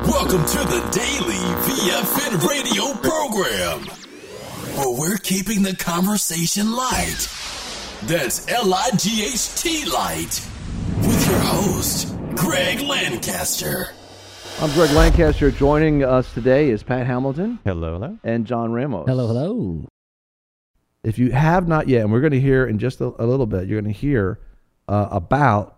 Welcome to the Daily VFN radio program, where we're keeping the conversation light. That's L-I-G-H-T light. With your host, Greg Lancaster. I'm Greg Lancaster. Joining us today is Pat Hamilton. Hello, hello. And John Ramos. Hello, hello. If you have not yet, and we're going to hear in just a little bit, you're going to hear about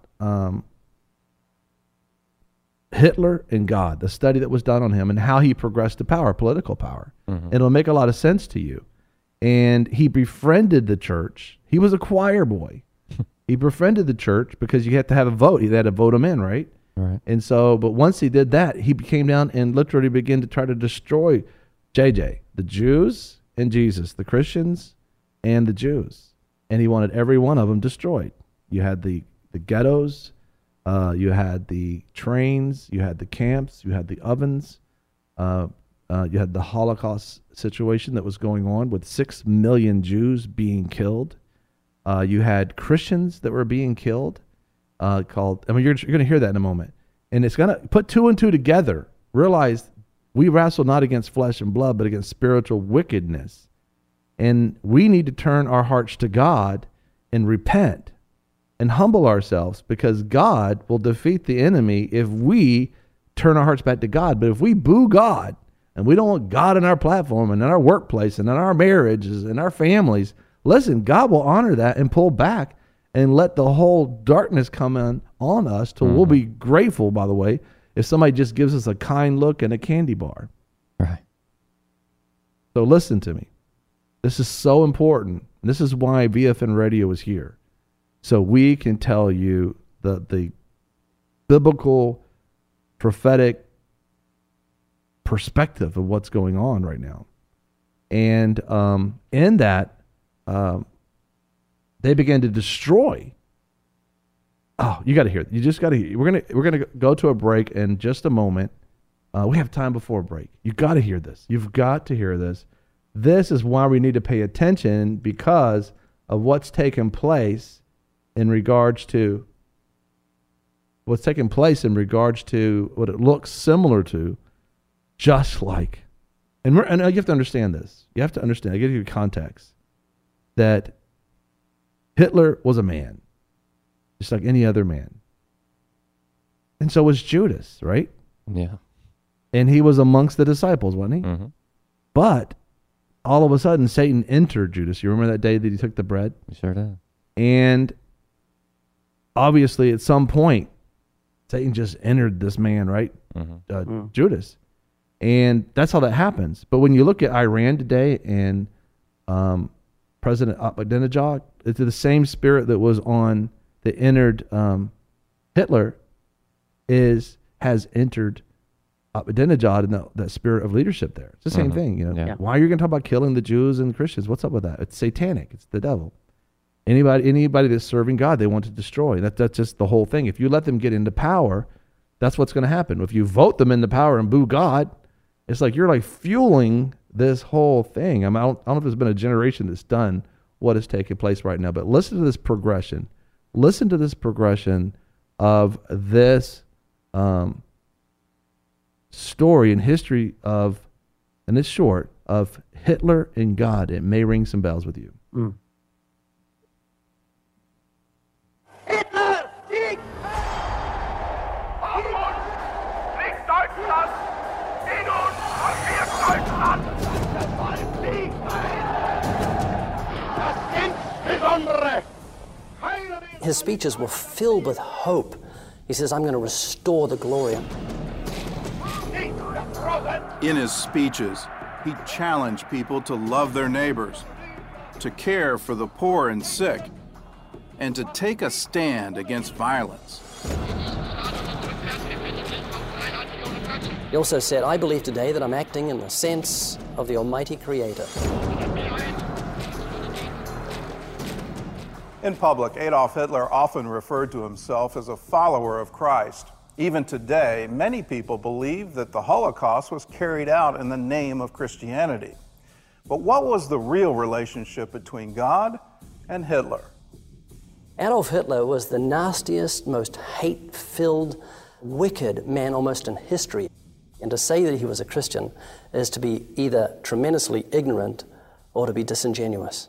Hitler and God, the study that was done on him and how he progressed to power, political power. Mm-hmm. It'll make a lot of sense to you. And he befriended the church. He was a choir boy. He befriended the church because you had to have a vote. They had to vote him in, right? Right. And so, but once he did that, he came down and literally began to try to destroy the Jews and Jesus, the Christians and the Jews. And he wanted every one of them destroyed. You had the ghettos, you had the trains, you had the camps, you had the ovens, you had the Holocaust situation that was going on with 6 million Jews being killed. You had Christians that were being killed, you're going to hear that in a moment. And it's going to put two and two together. Realize we wrestle not against flesh and blood, but against spiritual wickedness. And we need to turn our hearts to God and repent and humble ourselves, because God will defeat the enemy if we turn our hearts back to God. But if we boo God and we don't want God in our platform and in our workplace and in our marriages and our families, listen, God will honor that and pull back and let the whole darkness come in on us till we'll be grateful, by the way, if somebody just gives us a kind look and a candy bar. Right. So listen to me. This is so important. This is why VFN Radio is here. So we can tell you the biblical, prophetic perspective of what's going on right now. And in that, they began to destroy. Oh, you got to hear it. You just got to hear. We're gonna go to a break in just a moment. We have time before a break. You got to hear this. You've got to hear this. This is why we need to pay attention, because of what's taken place in regards to what it looks similar to, just like. And you have to understand this. You have to understand. I give you context that Hitler was a man, just like any other man. And so was Judas, right? Yeah. And he was amongst the disciples, wasn't he? Mm-hmm. But all of a sudden, Satan entered Judas. You remember that day that he took the bread? You sure did. And obviously, at some point, Satan just entered this man, right? Mm-hmm. Judas. And that's how that happens. But when you look at Iran today and President Ahmadinejad, it's the same spirit that was that entered Hitler has entered Ahmadinejad and that spirit of leadership there. It's the same thing. Yeah. Why are you going to talk about killing the Jews and the Christians? What's up with that? It's satanic. It's the devil. Anybody that's serving God, they want to destroy. That's just the whole thing. If you let them get into power, that's what's going to happen. If you vote them into power and boo God, it's like you're like fueling this whole thing. I don't know if there's been a generation that's done what is taking place right now, but listen to this progression. Listen to this progression of this story and history of, and it's short, of Hitler and God. It may ring some bells with you. His speeches were filled with hope. He says, I'm going to restore the glory. In his speeches, he challenged people to love their neighbors, to care for the poor and sick, and to take a stand against violence. He also said, I believe today that I'm acting in the sense of the Almighty Creator. In public, Adolf Hitler often referred to himself as a follower of Christ. Even today, many people believe that the Holocaust was carried out in the name of Christianity. But what was the real relationship between God and Hitler? Adolf Hitler was the nastiest, most hate-filled, wicked man almost in history. And to say that he was a Christian is to be either tremendously ignorant or to be disingenuous.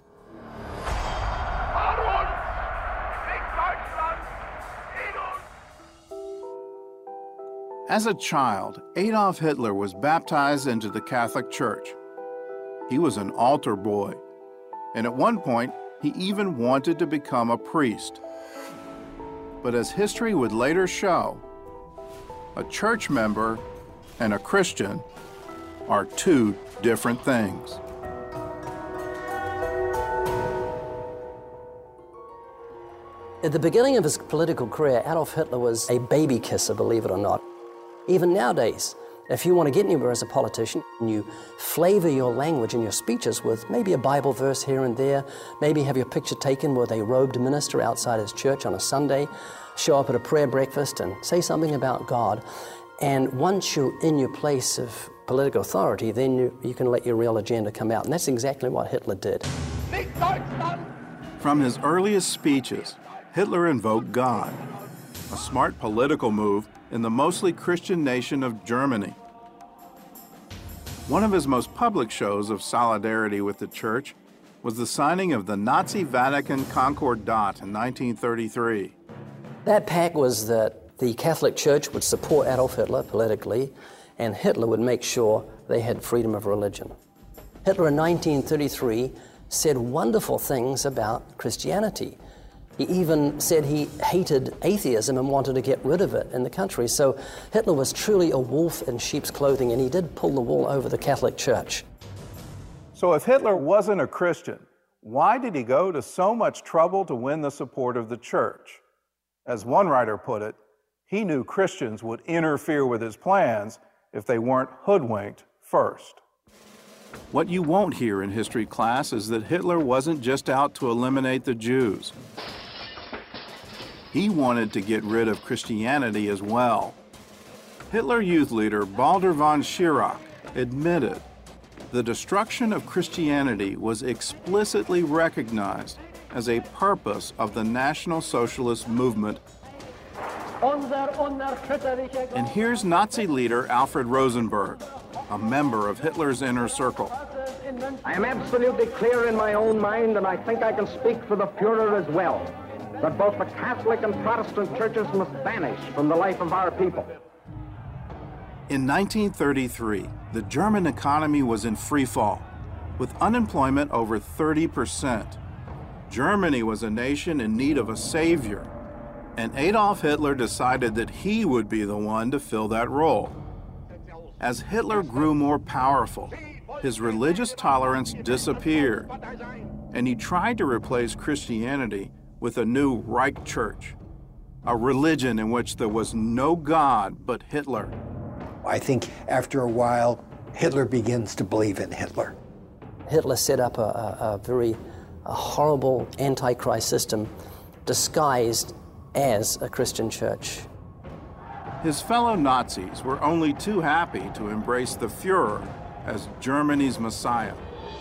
As a child, Adolf Hitler was baptized into the Catholic Church. He was an altar boy, and at one point, he even wanted to become a priest. But as history would later show, a church member and a Christian are two different things. At the beginning of his political career, Adolf Hitler was a baby kisser, believe it or not. Even nowadays, if you want to get anywhere as a politician, you flavor your language and your speeches with maybe a Bible verse here and there, maybe have your picture taken with a robed minister outside his church on a Sunday, show up at a prayer breakfast and say something about God. And once you're in your place of political authority, then you can let your real agenda come out. And that's exactly what Hitler did. From his earliest speeches, Hitler invoked God, a smart political move in the mostly Christian nation of Germany. One of his most public shows of solidarity with the church was the signing of the Nazi Vatican Concordat in 1933. That pact was that the Catholic Church would support Adolf Hitler politically, and Hitler would make sure they had freedom of religion. Hitler in 1933 said wonderful things about Christianity. He even said he hated atheism and wanted to get rid of it in the country. So Hitler was truly a wolf in sheep's clothing, and he did pull the wool over the Catholic Church. So if Hitler wasn't a Christian, why did he go to so much trouble to win the support of the church? As one writer put it, he knew Christians would interfere with his plans if they weren't hoodwinked first. What you won't hear in history class is that Hitler wasn't just out to eliminate the Jews. He wanted to get rid of Christianity as well. Hitler Youth leader Baldur von Schirach admitted the destruction of Christianity was explicitly recognized as a purpose of the National Socialist movement. And here's Nazi leader Alfred Rosenberg, a member of Hitler's inner circle. I am absolutely clear in my own mind, and I think I can speak for the Fuhrer as well, that both the Catholic and Protestant churches must vanish from the life of our people. In 1933, the German economy was in free fall, with unemployment over 30%. Germany was a nation in need of a savior, and Adolf Hitler decided that he would be the one to fill that role. As Hitler grew more powerful, his religious tolerance disappeared, and he tried to replace Christianity with a new Reich Church, a religion in which there was no God but Hitler. I think after a while, Hitler begins to believe in Hitler. Hitler set up a very horrible antichrist system disguised as a Christian church. His fellow Nazis were only too happy to embrace the Fuhrer as Germany's Messiah.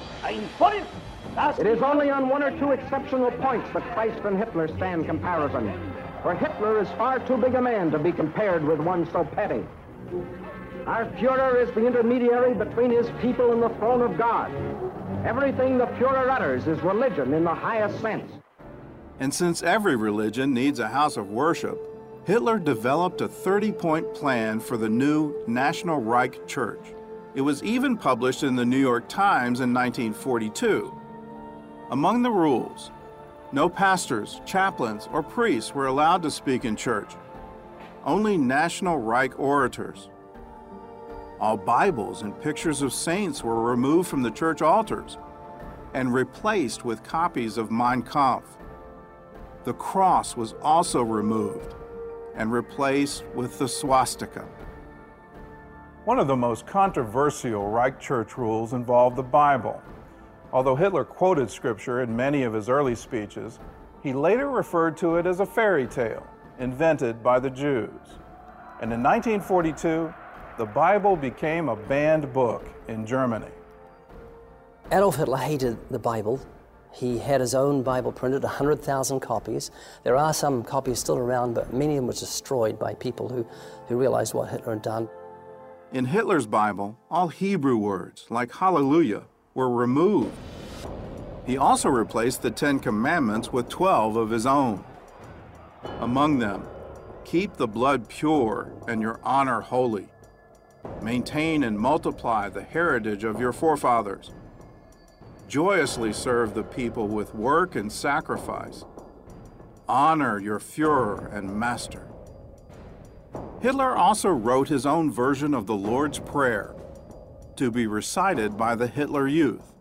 It is only on one or two exceptional points that Christ and Hitler stand comparison. For Hitler is far too big a man to be compared with one so petty. Our Fuhrer is the intermediary between his people and the throne of God. Everything the Fuhrer utters is religion in the highest sense. And since every religion needs a house of worship, Hitler developed a 30-point plan for the new National Reich Church. It was even published in the New York Times in 1942. Among the rules, no pastors, chaplains, or priests were allowed to speak in church. Only National Reich orators. All Bibles and pictures of saints were removed from the church altars and replaced with copies of Mein Kampf. The cross was also removed and replaced with the swastika. One of the most controversial Reich Church rules involved the Bible. Although Hitler quoted scripture in many of his early speeches, he later referred to it as a fairy tale invented by the Jews. And in 1942, the Bible became a banned book in Germany. Adolf Hitler hated the Bible. He had his own Bible printed, 100,000 copies. There are some copies still around, but many of them were destroyed by people who realized what Hitler had done. In Hitler's Bible, all Hebrew words, like hallelujah, were removed. He also replaced the 10 Commandments with 12 of his own. Among them, keep the blood pure and your honor holy. Maintain and multiply the heritage of your forefathers. Joyously serve the people with work and sacrifice. Honor your Führer and master. Hitler also wrote his own version of the Lord's Prayer to be recited by the Hitler Youth.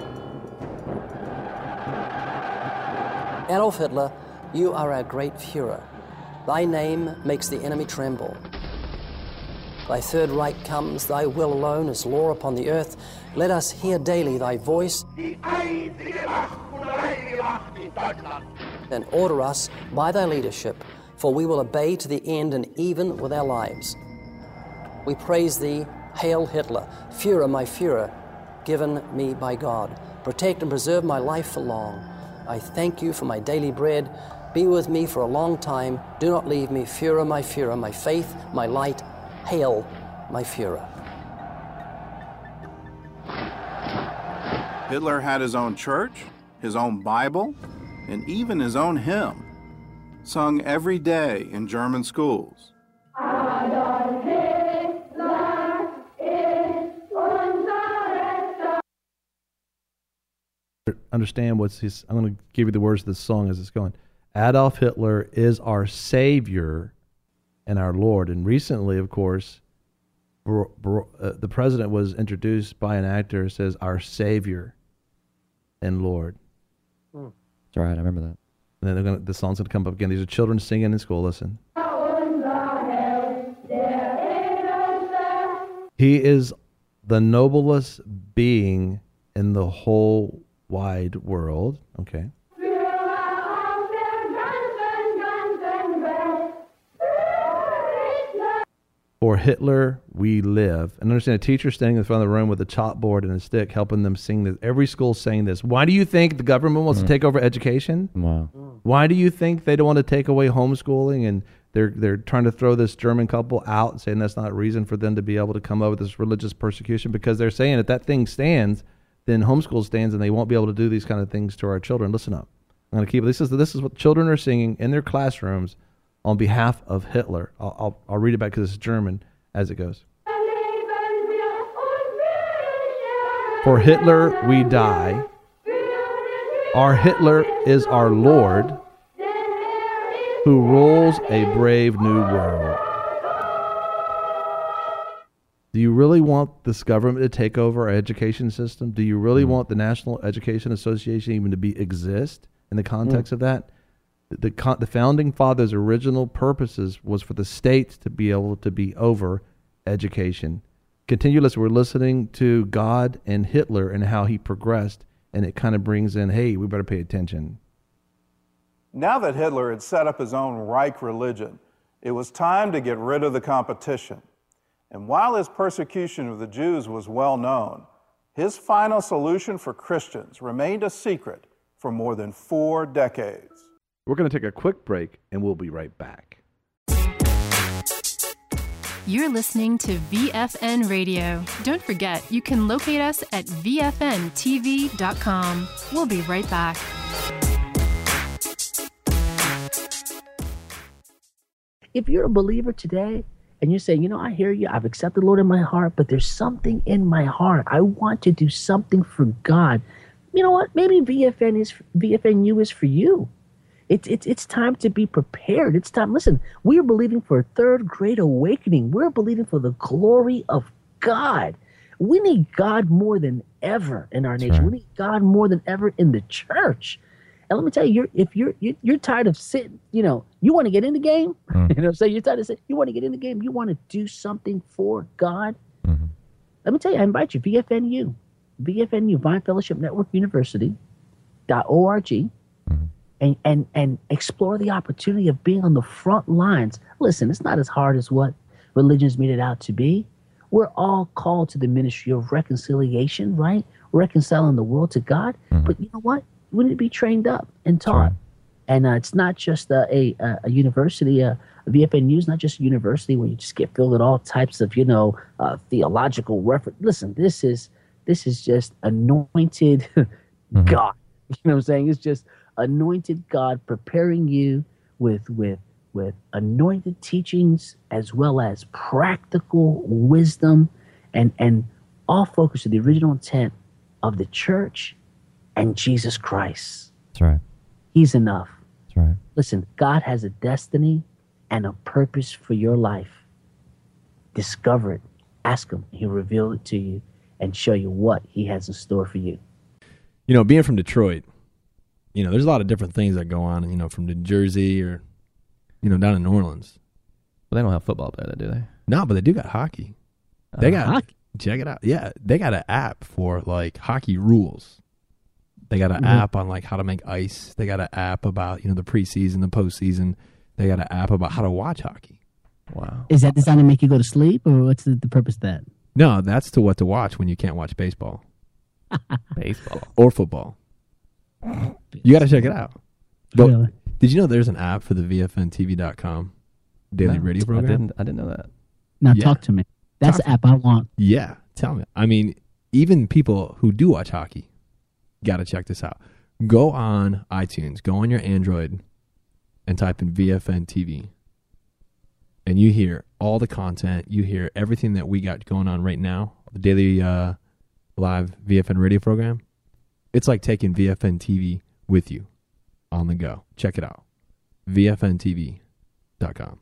Adolf Hitler, you are our great Führer. Thy name makes the enemy tremble. Thy Third Reich comes, thy will alone is law upon the earth. Let us hear daily thy voice and order us by thy leadership, for we will obey to the end and even with our lives. We praise thee, Hail Hitler, Führer, my Führer, given me by God. Protect and preserve my life for long. I thank you for my daily bread. Be with me for a long time. Do not leave me, Führer, my faith, my light. Hail, my Führer. Hitler had his own church, his own Bible, and even his own hymn, sung every day in German schools. Adolf Hitler ist unser Retter. Understand what's his. I'm going to give you the words of this song as it's going. Adolf Hitler is our Savior and our Lord. And recently, of course, the president was introduced by an actor who says, our Savior and Lord. That's right, I remember that. And then the song's going to come up again. These are children singing in school. Listen. He is the noblest being in the whole wide world. Okay. For Hitler, we live. And understand a teacher standing in front of the room with a chalkboard and a stick helping them sing this. Every school's saying this. Why do you think the government wants to take over education? Wow. Why do you think they don't want to take away homeschooling and they're trying to throw this German couple out, saying that's not reason for them to be able to come up with this religious persecution? Because they're saying if that thing stands, then homeschool stands and they won't be able to do these kind of things to our children. Listen up. I'm going to keep this is what children are singing in their classrooms on behalf of Hitler. I'll read it back because it's German as it goes. For Hitler we die. Our Hitler is our Lord, who rules a brave new world. Do you really want this government to take over our education system? Do you really want the National Education Association even to exist in the context of that? The Founding Fathers' original purposes was for the states to be able to be over education. Continue listening. We're listening to God and Hitler and how he progressed, and it kind of brings in, hey, we better pay attention. Now that Hitler had set up his own Reich religion, it was time to get rid of the competition. And while his persecution of the Jews was well known, his final solution for Christians remained a secret for more than 4 decades. We're going to take a quick break, and we'll be right back. You're listening to VFN Radio. Don't forget, you can locate us at VFNTV.com. We'll be right back. If you're a believer today and you're saying, I hear you, I've accepted the Lord in my heart, but there's something in my heart. I want to do something for God. You know what? Maybe VFNU is for you. It's time to be prepared. It's time. Listen, we are believing for a third great awakening. We're believing for the glory of God. We need God more than ever in our nation. Right. We need God more than ever in the church. And let me tell you, if you're tired of sitting, you want to get in the game. You know what I'm saying? You're tired of sitting. You want to get in the game. You want to do something for God. Mm-hmm. Let me tell you, I invite you, VFNU, Vine Fellowship Network University.org. And explore the opportunity of being on the front lines. Listen, it's not as hard as what religions made it out to be. We're all called to the ministry of reconciliation, right? Reconciling the world to God. Mm-hmm. But you know what? We need to be trained up and taught. And it's not just a university, VFNU is not just a university where you just get filled with all types of, theological reference. Listen, this is just anointed God. You know what I'm saying? It's just anointed God preparing you with anointed teachings as well as practical wisdom and all focused on the original intent of the church and Jesus Christ. That's right. He's enough. That's right. Listen, God has a destiny and a purpose for your life. Discover it. Ask him. He'll reveal it to you and show you what he has in store for you. Being from Detroit, there's a lot of different things that go on, from New Jersey or, down in New Orleans. But they don't have football there, do they? No, but they do got hockey. They got hockey. Check it out. Yeah, they got an app for like hockey rules. They got an app on like how to make ice. They got an app about the preseason, the postseason. They got an app about how to watch hockey. Wow. Is that designed to make you go to sleep, or what's the purpose of that? No, that's what to watch when you can't watch baseball. Baseball. Or football. You got to check it out. But Really? did you know there's an app for the VFNTV.com daily radio program? I didn't know that. Now Yeah. talk to me. That's the app I want. Yeah, tell me. I mean, even people who do watch hockey got to check this out. Go on iTunes, go on your Android, and type in VFN TV. And you hear all the content. You hear everything that we got going on right now, the daily live VFN radio program. It's like taking VFN TV with you on the go. Check it out. VFNTV.com.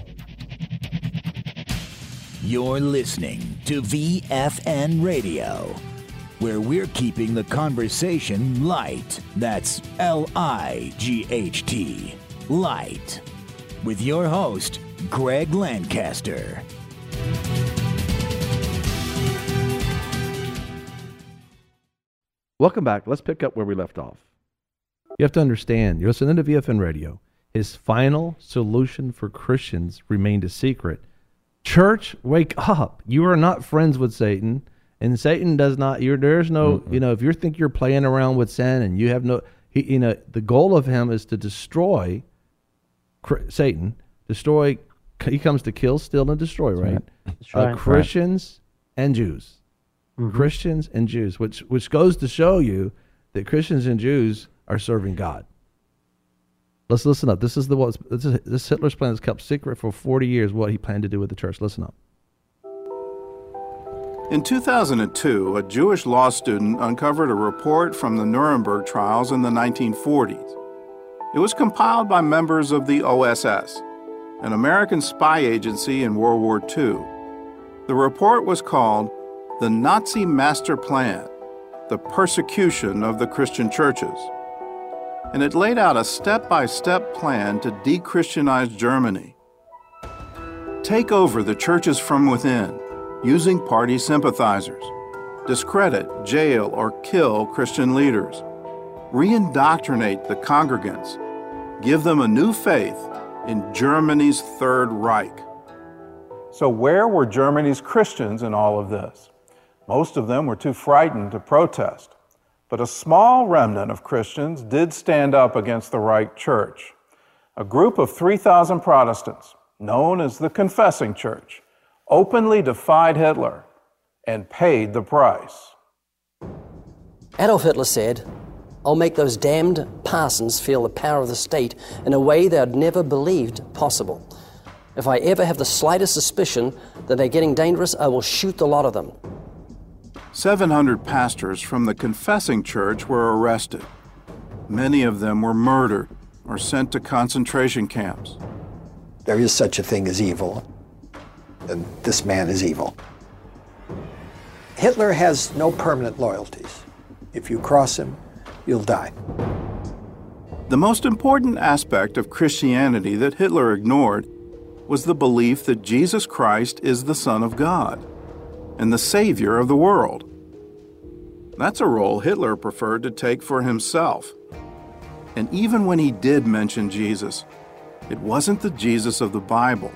You're listening to VFN Radio, where we're keeping the conversation light. That's LIGHT, light. With your host, Greg Lancaster. Welcome back. Let's pick up where we left off. You have to understand, you're listening to VFN Radio. His final solution for Christians remained a secret. Church, wake up. You are not friends with Satan, and Satan does not, there's no, if you think you're playing around with sin and you have no, the goal of him is to destroy Satan, he comes to kill, steal, and destroy, right? That's right. Christians and Jews. Mm-hmm. Christians and Jews, which goes to show you that Christians and Jews are serving God. Let's listen up. This Hitler's plan is kept secret for 40 years, what he planned to do with the church. Listen up. In 2002, a Jewish law student uncovered a report from the Nuremberg trials in the 1940s. It was compiled by members of the OSS, an American spy agency in World War II. The report was called The Nazi Master Plan, the Persecution of the Christian Churches. And it laid out a step-by-step plan to de-Christianize Germany. Take over the churches from within, using party sympathizers. Discredit, jail, or kill Christian leaders. Re-indoctrinate the congregants. Give them a new faith in Germany's Third Reich. So where were Germany's Christians in all of this? Most of them were too frightened to protest. But a small remnant of Christians did stand up against the Reich Church. A group of 3,000 Protestants, known as the Confessing Church, openly defied Hitler and paid the price. Adolf Hitler said, "I'll make those damned parsons feel the power of the state in a way they had never believed possible. If I ever have the slightest suspicion that they're getting dangerous, I will shoot the lot of them." 700 pastors from the Confessing Church were arrested. Many of them were murdered or sent to concentration camps. There is such a thing as evil, and this man is evil. Hitler has no permanent loyalties. If you cross him, you'll die. The most important aspect of Christianity that Hitler ignored was the belief that Jesus Christ is the Son of God and the Savior of the world. That's a role Hitler preferred to take for himself. And even when he did mention Jesus, it wasn't the Jesus of the Bible.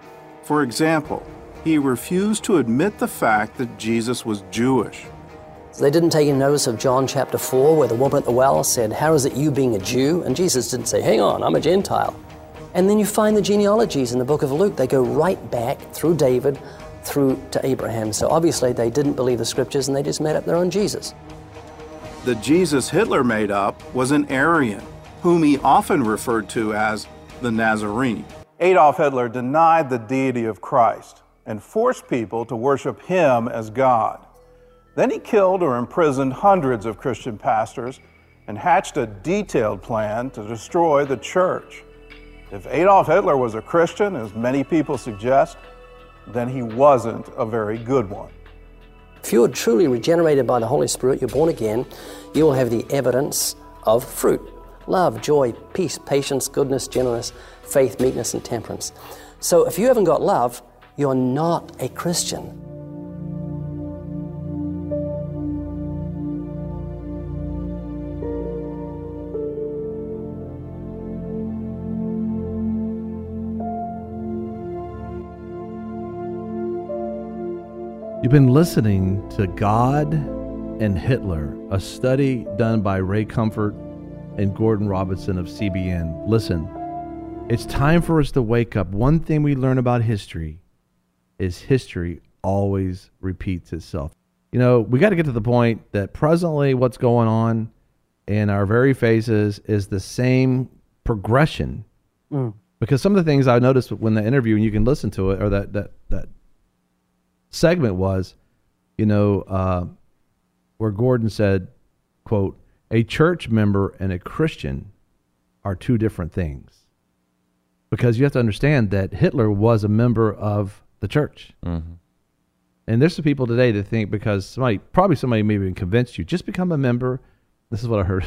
For example, he refused to admit the fact that Jesus was Jewish. So they didn't take any notice of John chapter 4, where the woman at the well said, "How is it you being a Jew?" And Jesus didn't say, "Hang on, I'm a Gentile." And then you find the genealogies in the book of Luke. They go right back through David, through to Abraham. So obviously they didn't believe the scriptures and they just made up their own Jesus. The Jesus Hitler made up was an Aryan, whom he often referred to as the Nazarene. Adolf Hitler denied the deity of Christ and forced people to worship him as God. Then he killed or imprisoned hundreds of Christian pastors and hatched a detailed plan to destroy the church. If Adolf Hitler was a Christian, as many people suggest, then he wasn't a very good one. If you are truly regenerated by the Holy Spirit, you're born again, you will have the evidence of fruit: love, joy, peace, patience, goodness, gentleness, faith, meekness, and temperance. So if you haven't got love, you're not a Christian. You've been listening to God and Hitler, a study done by Ray Comfort and Gordon Robinson of CBN. Listen, it's time for us to wake up. One thing we learn about history is history always repeats itself. You know, we got to get to the point that presently what's going on in our very faces is the same progression. Because some of the things I noticed when the interview, and you can listen to it, or that segment was, where Gordon said, quote, "A church member and a Christian are two different things." Because you have to understand that Hitler was a member of the church. Mm-hmm. And there's some people today that think because somebody maybe convinced you, just become a member. This is what I heard.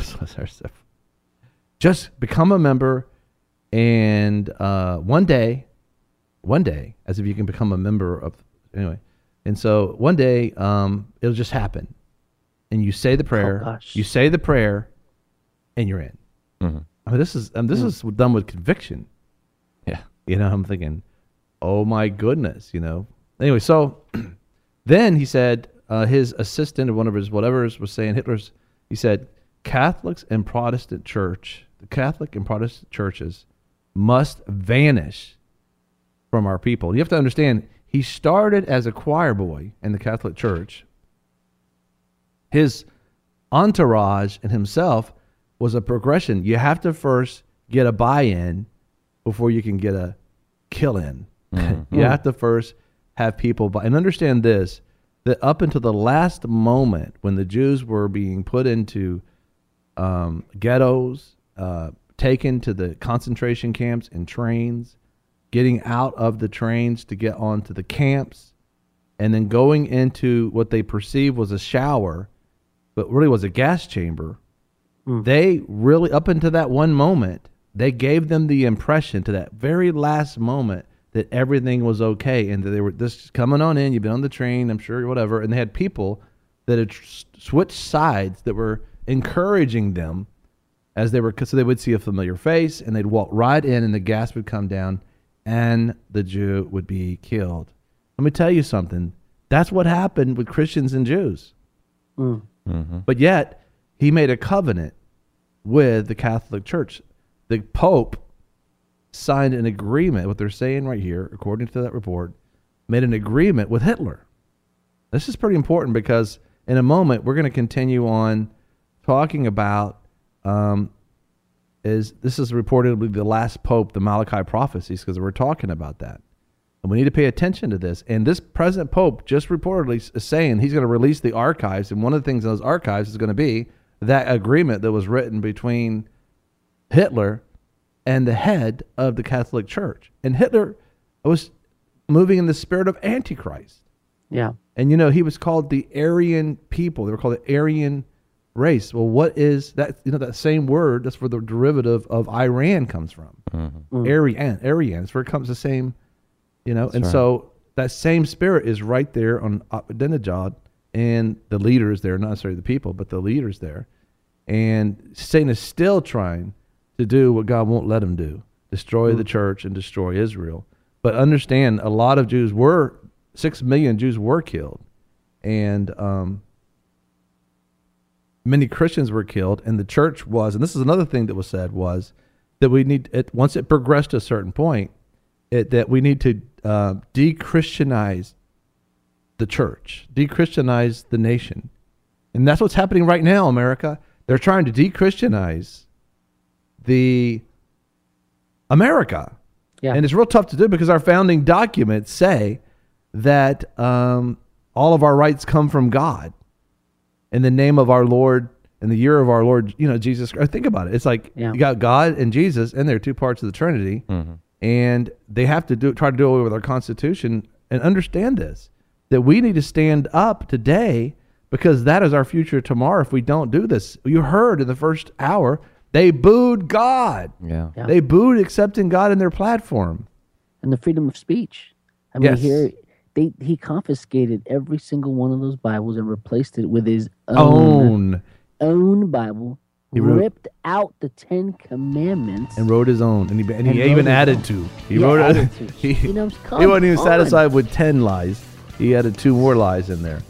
Just become a member, and one day, as if you can become a member of, anyway. And so one day, it'll just happen. And you say the prayer, and you're in. Mm-hmm. I mean, this is done with conviction. Yeah. I'm thinking, oh my goodness, Anyway, so then he said, his assistant or one of his whatevers was saying, he said, the Catholic and Protestant churches must vanish from our people. You have to understand, he started as a choir boy in the Catholic Church. His entourage and himself was a progression. You have to first get a buy-in before you can get a kill-in. Mm-hmm. You have to first have people buy. And understand this, that up until the last moment when the Jews were being put into ghettos, taken to the concentration camps and trains, getting out of the trains to get onto the camps, and then going into what they perceived was a shower, but really was a gas chamber. They really, up until that one moment, they gave them the impression to that very last moment that everything was okay and that they were just coming on in. You've been on the train, I'm sure, whatever. And they had people that had switched sides that were encouraging them as they were, so they would see a familiar face and they'd walk right in and the gas would come down and the Jew would be killed. Let me tell you something. That's what happened with Christians and Jews. Mm-hmm. But yet, he made a covenant with the Catholic Church. The Pope signed an agreement, what they're saying right here, according to that report, made an agreement with Hitler. This is pretty important because in a moment, we're going to continue on talking about this is reportedly the last Pope, the Malachi prophecies, because we're talking about that. And we need to pay attention to this. And this present Pope just reportedly is saying he's going to release the archives. And one of the things in those archives is going to be that agreement that was written between Hitler and the head of the Catholic Church. And Hitler was moving in the spirit of Antichrist. Yeah. And, he was called the Aryan people. They were called the Aryan race. Well, what is that? That same word, that's where the derivative of Iran comes from. Mm-hmm. Aryan. It's where it comes the same, That's and right. So that same spirit is right there on Ahmadinejad and the leaders there, not necessarily the people, but the leaders there. And Satan is still trying to do what God won't let him do, destroy the church and destroy Israel. But understand, a lot of 6 million Jews were killed. And many Christians were killed, and the church was, and this is another thing that was said, was that we need, once it progressed to a certain point, that we need to de-Christianize the church, de-Christianize the nation. And that's what's happening right now, America. They're trying to de-Christianize the America. Yeah. And it's real tough to do because our founding documents say that all of our rights come from God in the name of our Lord, in the year of our Lord, Jesus Christ. Think about it. It's like you got God and Jesus, and they're two parts of the Trinity, and they have to try to do away with our Constitution and understand this, that we need to stand up today because that is our future tomorrow if we don't do this. You heard in the first hour, they booed God. Yeah. They booed accepting God in their platform. And the freedom of speech. I mean, Yes. here he confiscated every single one of those Bibles and replaced it with his own Bible. He wrote- ripped out the 10 Commandments and wrote his own, and he And even wrote added his to. own. He Yeah, wrote added it. to. He, You know, he come wasn't even on. satisfied with 10 lies. He added 2 more lies in there.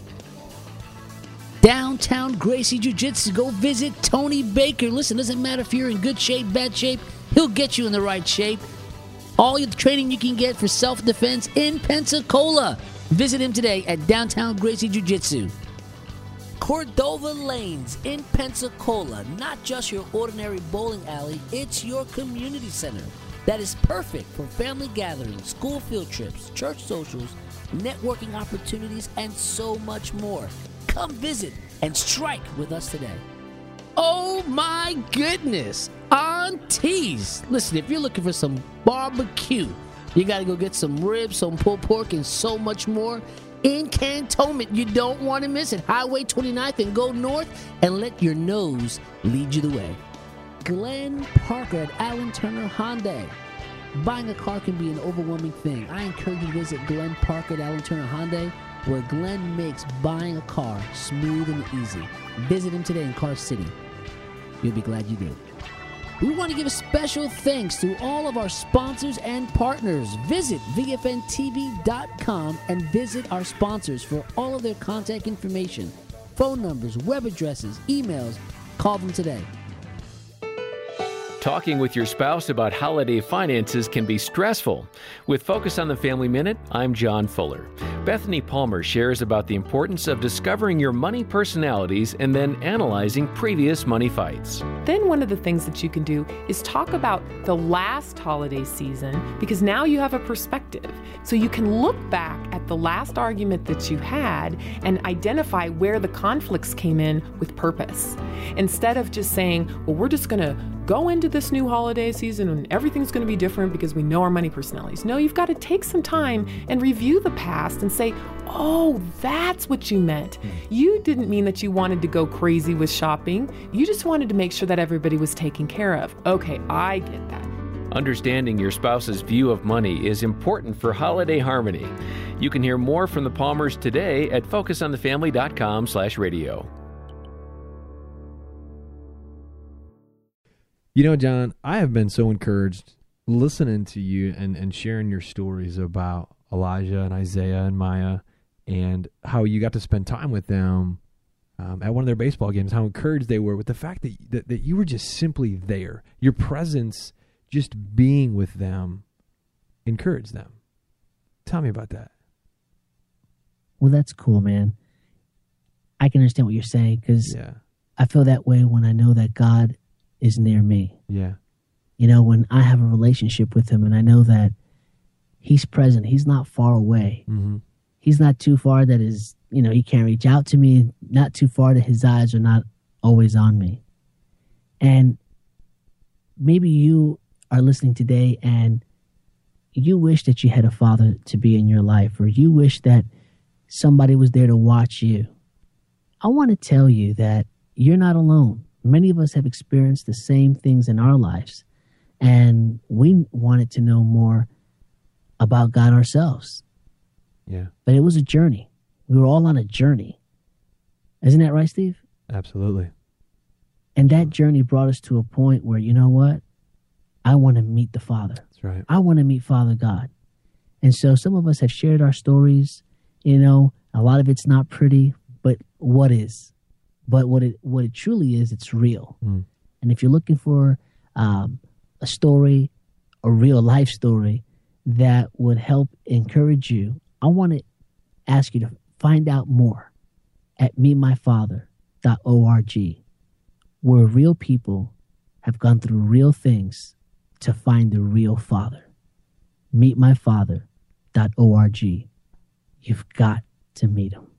Downtown Gracie Jiu-Jitsu. Go visit Tony Baker. Listen, doesn't matter if you're in good shape, bad shape, he'll get you in the right shape. All the training you can get for self-defense in Pensacola. Visit him today at Downtown Gracie Jiu-Jitsu. Cordova Lanes in Pensacola. Not just your ordinary bowling alley, it's your community center that is perfect for family gatherings, school field trips, church socials, networking opportunities, and so much more. Come visit and strike with us today. Oh my goodness! Aunties! Listen, if you're looking for some barbecue, you gotta go get some ribs, some pulled pork, and so much more in Cantonment. You don't want to miss it. Highway 29th and go north and let your nose lead you the way. Glenn Parker at Allen Turner Hyundai. Buying a car can be an overwhelming thing. I encourage you to visit Glenn Parker at Allen Turner Hyundai, where Glenn makes buying a car smooth and easy. Visit him today in Car City. You'll be glad you did. We want to give a special thanks to all of our sponsors and partners. Visit VFNTV.com and visit our sponsors for all of their contact information, phone numbers, web addresses, emails. Call them today. Talking with your spouse about holiday finances can be stressful. With Focus on the Family Minute, I'm John Fuller. Bethany Palmer shares about the importance of discovering your money personalities and then analyzing previous money fights. Then one of the things that you can do is talk about the last holiday season, because now you have a perspective. So you can look back at the last argument that you had and identify where the conflicts came in with purpose. Instead of just saying, well, we're just going to go into this new holiday season and everything's going to be different because we know our money personalities. No, you've got to take some time and review the past and say, oh, that's what you meant. You didn't mean that you wanted to go crazy with shopping. You just wanted to make sure that everybody was taken care of. Okay, I get that. Understanding your spouse's view of money is important for holiday harmony. You can hear more from the Palmers today at focusonthefamily.com/radio. You know, John, I have been so encouraged listening to you and sharing your stories about Elijah and Isaiah and Maya and how you got to spend time with them at one of their baseball games, how encouraged they were with the fact that you were just simply there. Your presence, just being with them, encouraged them. Tell me about that. Well, that's cool, man. I can understand what you're saying because I feel that way when I know that God is near me. Yeah. You know, when I have a relationship with him and I know that he's present, he's not far away. Mm-hmm. He's not too far that his, he can't reach out to me, not too far that his eyes are not always on me. And maybe you are listening today and you wish that you had a father to be in your life, or you wish that somebody was there to watch you. I want to tell you that you're not alone. Many of us have experienced the same things in our lives, and we wanted to know more about God ourselves. Yeah. But it was a journey. We were all on a journey. Isn't that right, Steve? Absolutely. And that journey brought us to a point where, you know what? I want to meet the Father. That's right. I want to meet Father God. And so some of us have shared our stories. A lot of it's not pretty, but what is? But what it truly is, it's real. Mm. And if you're looking for a story, a real life story that would help encourage you, I want to ask you to find out more at meetmyfather.org, where real people have gone through real things to find the real Father. Meetmyfather.org. You've got to meet him.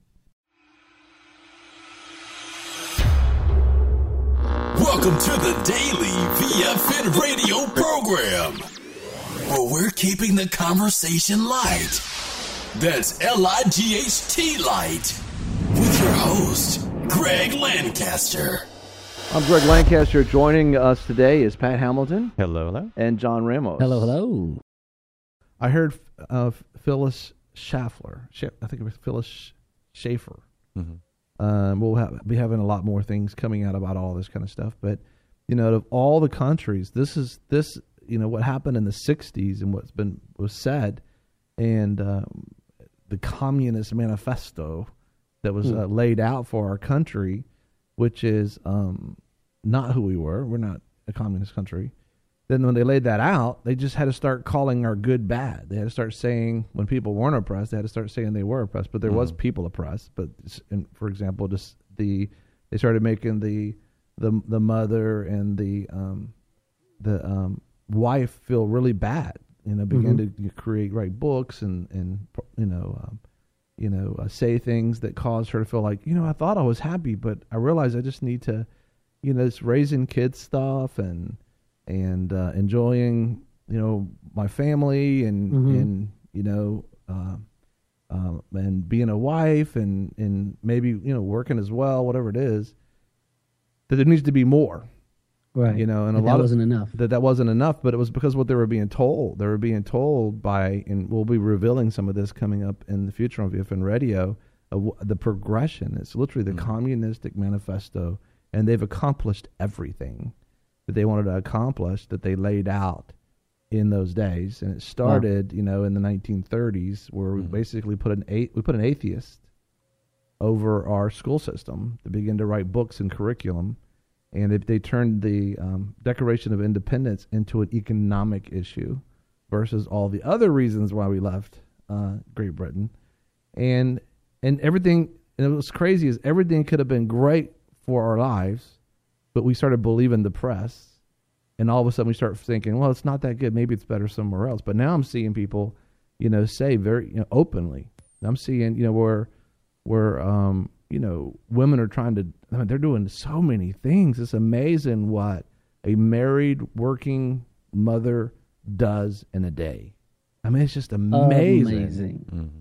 Welcome to the Daily VFN radio program, where we're keeping the conversation light. That's L-I-G-H-T light. With your host, Greg Lancaster. I'm Greg Lancaster. Joining us today is Pat Hamilton. Hello. And John Ramos. Hello. I heard Phyllis Schaffler. I think it was Phyllis Schaefer. Mm-hmm. We'll be having a lot more things coming out about all this kind of stuff. But, of all the countries, this what happened in the 60s and was said, and the Communist Manifesto that was laid out for our country, which is not who we were. We're not a communist country. Then when they laid that out, they just had to start calling our good bad. They had to start saying when people weren't oppressed, they had to start saying they were oppressed. But there was people oppressed. But for example, they started making the mother and the wife feel really bad. Began to write books and say things that caused her to feel like, I thought I was happy, but I realized I just need to, this raising kids stuff and enjoying, my family and being a wife and maybe, working as well, whatever it is, that there needs to be more. Right. And that wasn't enough. That wasn't enough, but it was because what they were being told. They were being told by, and we'll be revealing some of this coming up in the future on VFN Radio, the progression. It's literally the Communistic Manifesto, and they've accomplished everything that they wanted to accomplish that they laid out in those days. And it started, in the 1930s, where we basically put an atheist over our school system to begin to write books and curriculum. And they turned the Declaration of Independence into an economic issue versus all the other reasons why we left Great Britain. And everything, and it was crazy, is everything could have been great for our lives, but we started believing the press. And all of a sudden we start thinking, well, it's not that good. Maybe it's better somewhere else. But now I'm seeing people, say very openly. I'm seeing, where women are trying to, they're doing so many things. It's amazing what a married working mother does in a day. It's just amazing.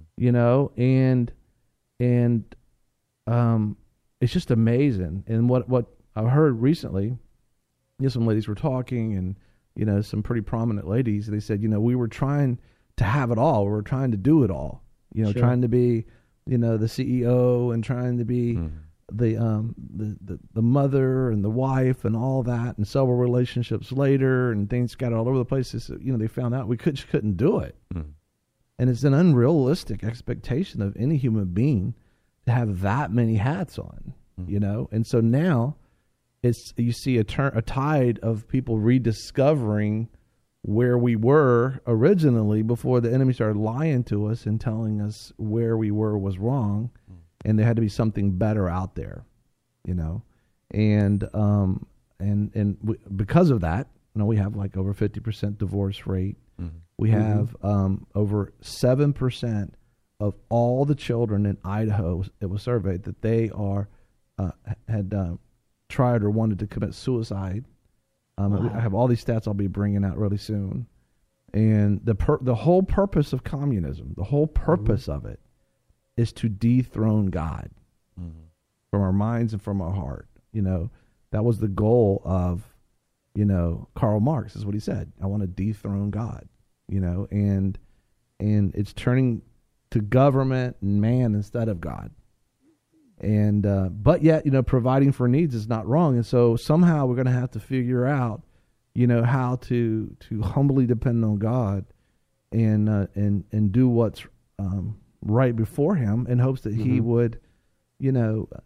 And it's just amazing. And what I heard recently, some ladies were talking and, some pretty prominent ladies, they said, we were trying to have it all. We were trying to do it all, Sure. trying to be, the CEO and trying to be the mother and the wife and all that, and several relationships later, and things got all over the place. They found out we couldn't do it, and it's an unrealistic expectation of any human being to have that many hats on, And so now, you see a tide of people rediscovering where we were originally before the enemy started lying to us and telling us where we were was wrong, and there had to be something better out there, and because of that, we have like over 50% divorce rate. We have over 7% of all the children in Idaho, it was surveyed that they had tried or wanted to commit suicide. I have all these stats I'll be bringing out really soon. And the whole purpose of communism, the whole purpose of it is to dethrone God from our minds and from our heart. That was the goal of, Karl Marx is what he said. I want to dethrone God, and it's turning to government and man instead of God. And but yet, providing for needs is not wrong. And so somehow we're going to have to figure out, how to humbly depend on God and do what's right before Him in hopes that He would,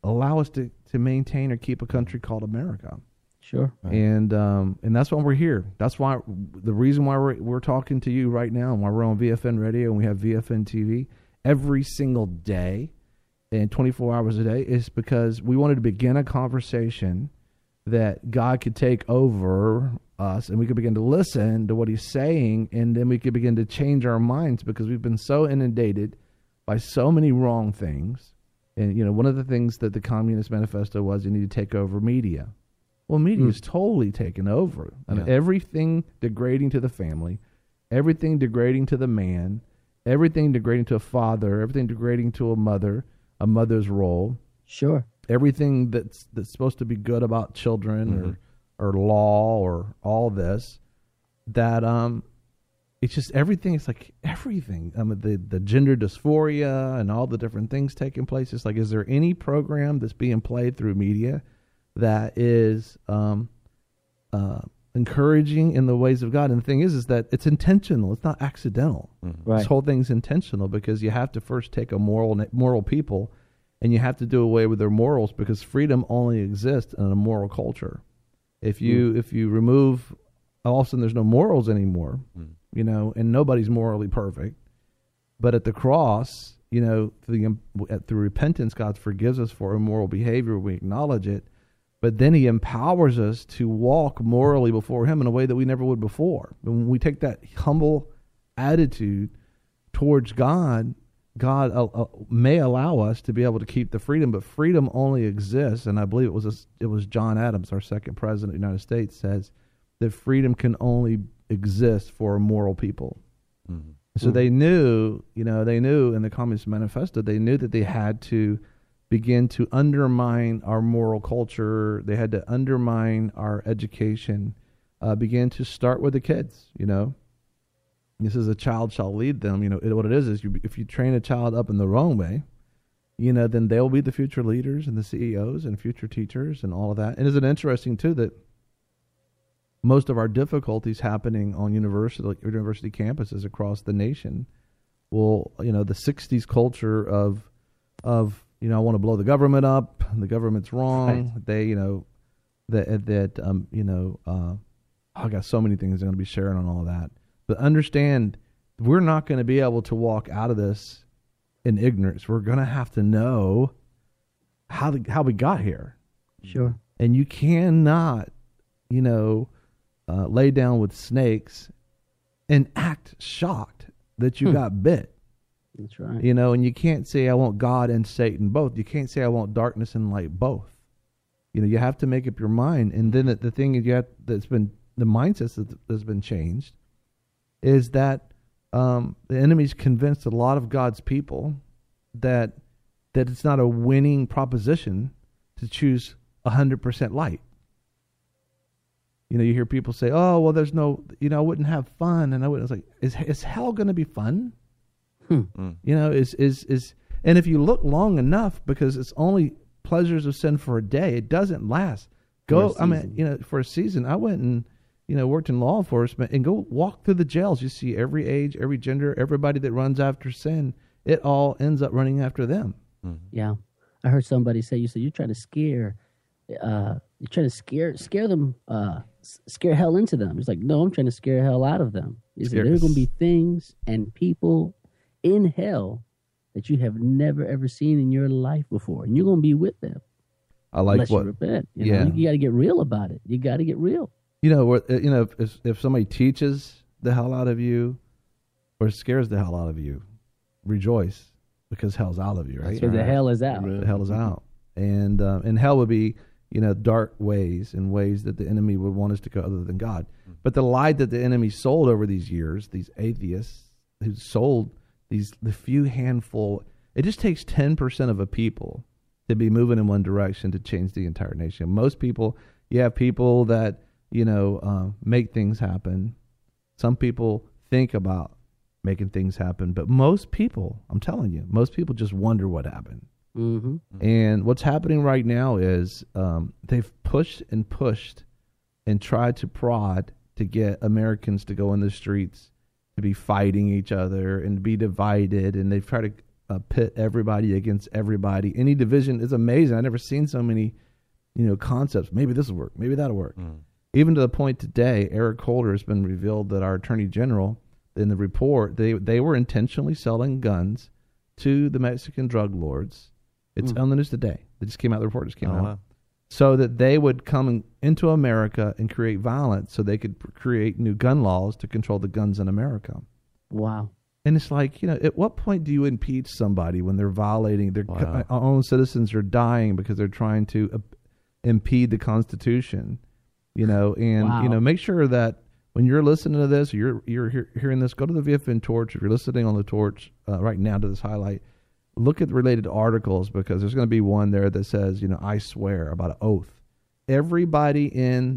allow us to maintain or keep a country called America. Sure. And that's why we're here. That's why the reason why we're talking to you right now, and why we're on VFN Radio and we have VFN TV every single day and 24 hours a day, is because we wanted to begin a conversation that God could take over us and we could begin to listen to what he's saying, and then we could begin to change our minds, because we've been so inundated by so many wrong things. And, one of the things that the Communist Manifesto was, you need to take over media. Well, media is totally taken over. I mean, everything degrading to the family, everything degrading to the man, everything degrading to a father, everything degrading to a mother's role. Sure. Everything that's supposed to be good about children or law or all this, that it's just everything. It's like everything. I mean, the gender dysphoria and all the different things taking place. It's like, is there any program that's being played through media that is encouraging in the ways of God? And the thing is that it's intentional. It's not accidental. Right. This whole thing's intentional, because you have to first take a moral people, and you have to do away with their morals, because freedom only exists in a moral culture. If you remove, all of a sudden there's no morals anymore, and nobody's morally perfect. But at the cross, through repentance, God forgives us for immoral behavior. We acknowledge it. But then he empowers us to walk morally before him in a way that we never would before. When we take that humble attitude towards God, God may allow us to be able to keep the freedom, but freedom only exists, and I believe it was John Adams, our second president of the United States, says that freedom can only exist for a moral people. So they knew, in the Communist Manifesto, they knew that they had to begin to undermine our moral culture. They had to undermine our education, begin to start with the kids, This is, a child shall lead them. What it is if you train a child up in the wrong way, then they'll be the future leaders and the CEOs and future teachers and all of that. And isn't it interesting, too, that most of our difficulties happening on university campuses across the nation, the 60s culture of I want to blow the government up. The government's wrong. Right. I got so many things I'm going to be sharing on all that. But understand, we're not going to be able to walk out of this in ignorance. We're going to have to know how we got here. Sure. And you cannot, lay down with snakes and act shocked that you got bit. That's right. And you can't say, I want God and Satan both. You can't say, I want darkness and light both. You have to make up your mind. And then the thing is, the mindset that's been changed is that the enemy's convinced a lot of God's people that it's not a winning proposition to choose 100% light. You hear people say, oh, well, there's no, I wouldn't have fun. And I wouldn't. It's like, is hell going to be fun? And if you look long enough, because it's only pleasures of sin for a day, it doesn't last. For a season, I went and, worked in law enforcement, and go walk through the jails. You see every age, every gender, everybody that runs after sin, it all ends up running after them. Yeah. I heard somebody say, you're trying to scare them, scare hell into them. It's like, no, I'm trying to scare hell out of them. There are going to be things and people in hell that you have never ever seen in your life before, and you're going to be with them. I like unless you repent. You got to get real about it. You got to get real. If somebody teaches the hell out of you or scares the hell out of you, rejoice, because hell's out of you, right? So the hell is out. The hell is out, and hell would be dark ways and ways that the enemy would want us to go other than God. But the lie that the enemy sold over these years, these atheists who sold the few handful, it just takes 10% of a people to be moving in one direction to change the entire nation. Most people, you have people that, make things happen. Some people think about making things happen, but most people, I'm telling you, most people just wonder what happened. Mm-hmm. And what's happening right now is they've pushed and tried to prod to get Americans to go in the streets, to be fighting each other and be divided. And they've tried to pit everybody against everybody. Any division is amazing. I've never seen so many, concepts. Maybe this will work. Maybe that'll work. Even to the point today, Eric Holder has been revealed that our Attorney General, in the report, they were intentionally selling guns to the Mexican drug lords. It's on the news today. They just came out. The report just came out. Wow. So that they would come into America and create violence so they could create new gun laws to control the guns in America. Wow. And it's like, at what point do you impeach somebody when they're violating, our own citizens are dying because they're trying to impede the Constitution, and, make sure that when you're listening to this, or you're hearing this, go to the VFN Torch. If you're listening on the Torch right now to this highlight, look at related articles, because there's going to be one there that says, I swear, about an oath. Everybody in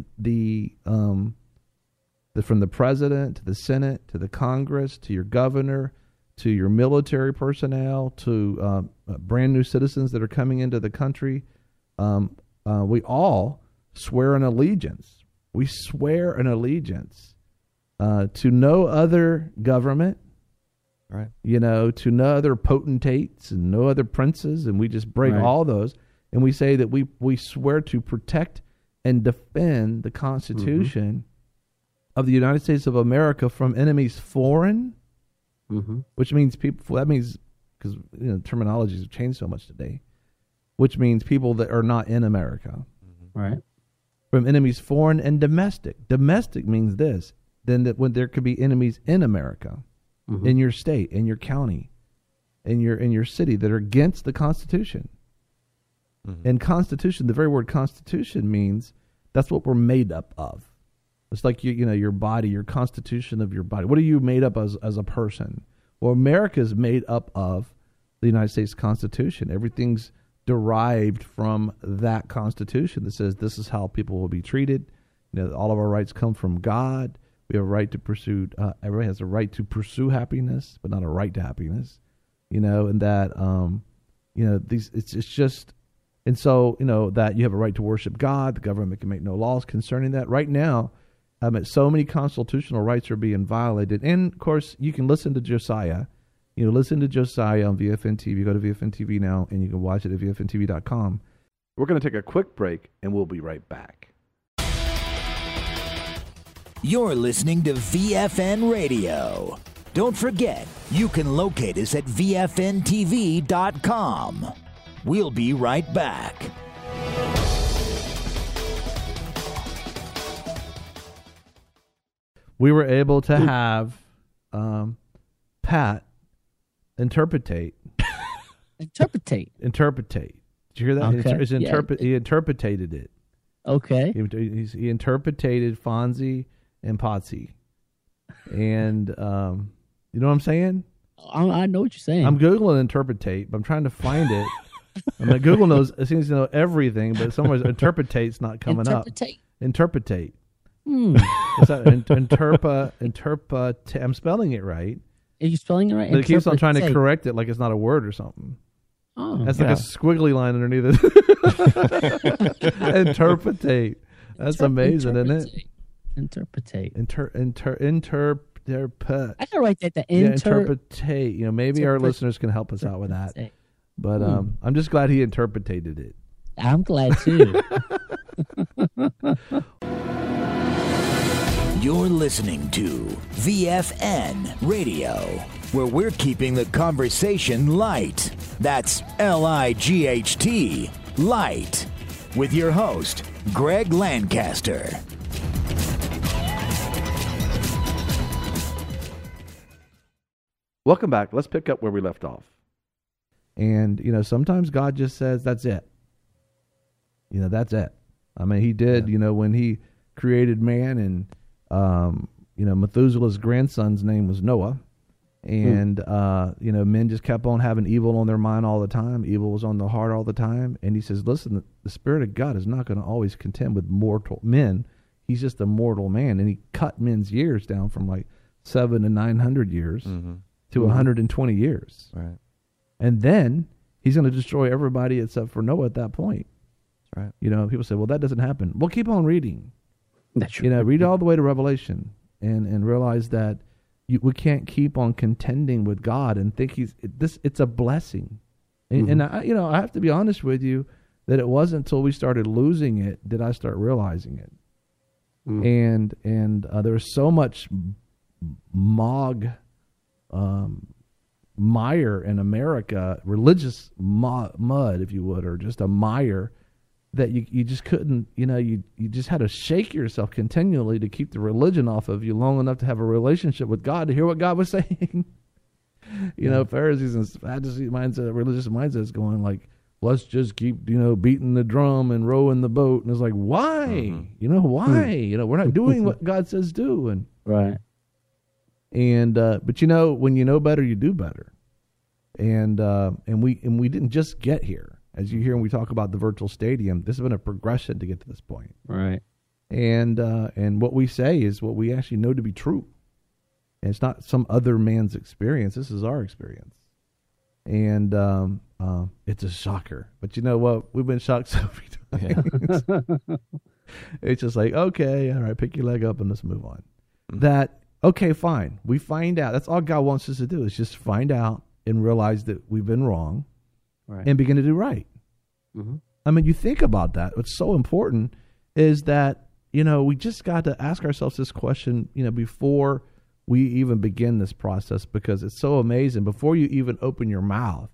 from the president to the Senate to the Congress to your governor to your military personnel to brand new citizens that are coming into the country, we all swear an allegiance. We swear an allegiance to no other government, right? To no other potentates and no other princes, and we just break all those, and we say that we swear to protect and defend the Constitution of the United States of America from enemies foreign, which means people. That means, because terminologies have changed so much today, which means people that are not in America, right? From enemies foreign and domestic. Domestic means this: then that when there could be enemies in America, in your state, in your county, in your city that are against the Constitution. And Constitution, the very word Constitution means that's what we're made up of. It's like your body, your constitution of your body. What are you made up as a person? Well, America is made up of the United States Constitution. Everything's derived from that Constitution that says this is how people will be treated. All of our rights come from God. We have a right to pursue. Everybody has a right to pursue happiness, but not a right to happiness. And that these it's just. And so, that you have a right to worship God. The government can make no laws concerning that. Right now, so many constitutional rights are being violated. And, of course, you can listen to Josiah. Listen to Josiah on VFN TV. Go to VFN TV now, and you can watch it at VFNTV.com. We're going to take a quick break, and we'll be right back. You're listening to VFN Radio. Don't forget, you can locate us at VFNTV.com. We'll be right back. We were able to have Pat interpretate. Interpretate. Did you hear that? Okay. He interpreted it. Okay. He interpreted Fonzie and Potsy. And you know what I'm saying? I know what you're saying. I'm Googling interpretate, but I'm trying to find it. Google it seems to know everything, but somewhere interpretate's not coming up. Interpretate. What's that? I'm spelling it right. Are you spelling it right? But it keeps on trying to correct it like it's not a word or something. Oh, that's like a squiggly line underneath it. Interpretate. That's amazing, isn't it? Interpretate. Interpret. I can write that. Interpretate. Maybe our listeners can help us out with that. But I'm just glad he interpreted it. I'm glad too. You're listening to VFN Radio, where we're keeping the conversation light. That's LIGHT, light. With your host, Greg Lancaster. Welcome back. Let's pick up where we left off. And, sometimes God just says, that's it. That's it. I mean, he did, when he created man, and, Methuselah's grandson's name was Noah. And, men just kept on having evil on their mind all the time. Evil was on the heart all the time. And he says, listen, the Spirit of God is not going to always contend with mortal men. He's just a mortal man. And he cut men's years down from like 700 to 900 years to 120 years. Right. And then he's going to destroy everybody except for Noah at that point. That's right. People say, well, that doesn't happen. Well, keep on reading. That's true. Read all the way to Revelation and realize that, we can't keep on contending with God and think it's a blessing. And I have to be honest with you that it wasn't until we started losing it did I start realizing it. And there was so much mire in America, religious mud, if you would, or just a mire, that you just couldn't, you just had to shake yourself continually to keep the religion off of you long enough to have a relationship with God, to hear what God was saying. Pharisees and Sadducees mindset, religious mindsets going like, let's just keep, beating the drum and rowing the boat. And it's like, why? Why? We're not doing what God says do. And right. And but when you know better, you do better. And we didn't just get here. As you hear when we talk about the virtual stadium, this has been a progression to get to this point. Right. And what we say is what we actually know to be true. And it's not some other man's experience. This is our experience. And it's a shocker. But you know what? We've been shocked so many times. Yeah. It's just like, okay, all right, pick your leg up and let's move on. Okay, fine. We find out. That's all God wants us to do, is just find out and realize that we've been wrong. Right. And begin to do right. Mm-hmm. I mean, you think about that. What's so important is that, we just got to ask ourselves this question, before we even begin this process, because it's so amazing. Before you even open your mouth,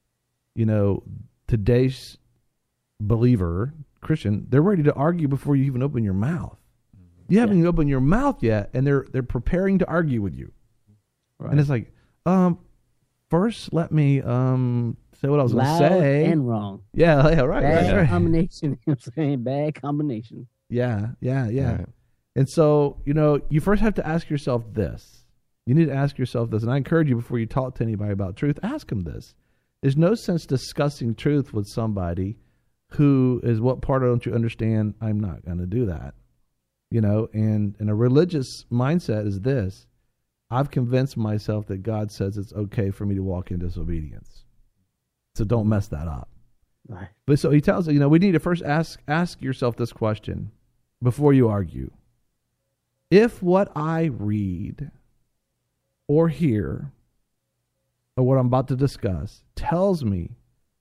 today's believer, Christian, they're ready to argue before you even open your mouth. You haven't even opened your mouth yet, and they're preparing to argue with you. Right. And it's like, first, let me say what I was going to say. And wrong. Yeah, right. Bad combination. I'm saying bad combination. Yeah. Right. And so, you first have to ask yourself this. You need to ask yourself this, and I encourage you, before you talk to anybody about truth, ask them this. There's no sense discussing truth with somebody who is, what part don't you understand? I'm not going to do that. And a religious mindset is this. I've convinced myself that God says it's okay for me to walk in disobedience. So don't mess that up. Right. But so he tells us, we need to first ask yourself this question before you argue. If what I read or hear or what I'm about to discuss tells me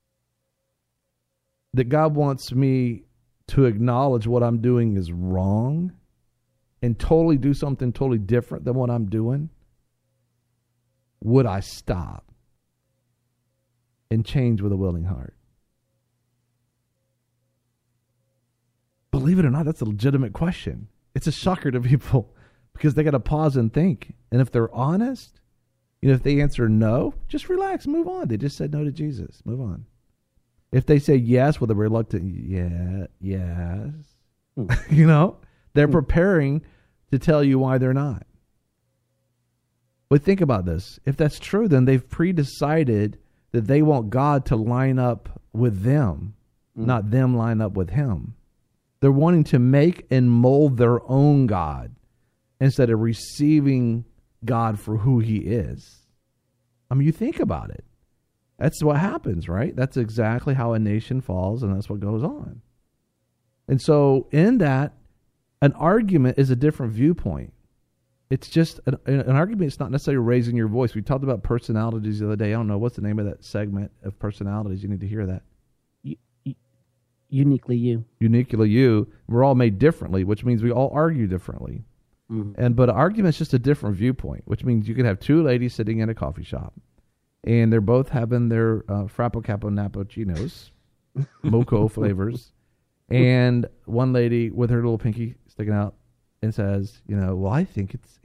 that God wants me to acknowledge what I'm doing is wrong and totally do something totally different than what I'm doing, would I stop and change with a willing heart? Believe it or not, that's a legitimate question. It's a shocker to people because they got to pause and think. And if they're honest, if they answer no, just relax, move on. They just said no to Jesus. Move on. If they say yes with a reluctant yes, they're preparing to tell you why they're not. But think about this. If that's true, then they've pre-decided that they want God to line up with them, not them line up with him. They're wanting to make and mold their own God instead of receiving God for who he is. I mean, you think about it. That's what happens, right? That's exactly how a nation falls, and that's what goes on. And so in that, an argument is a different viewpoint. It's just an argument. It's not necessarily raising your voice. We talked about personalities the other day. I don't know. What's the name of that segment of personalities? You need to hear that. Uniquely you. Uniquely you. We're all made differently, which means we all argue differently. Mm-hmm. But an argument is just a different viewpoint, which means you could have two ladies sitting in a coffee shop, and they're both having their Frappo Capo Nappuccinos, mocha flavors, and one lady with her little pinky sticking out and says, well, I think it's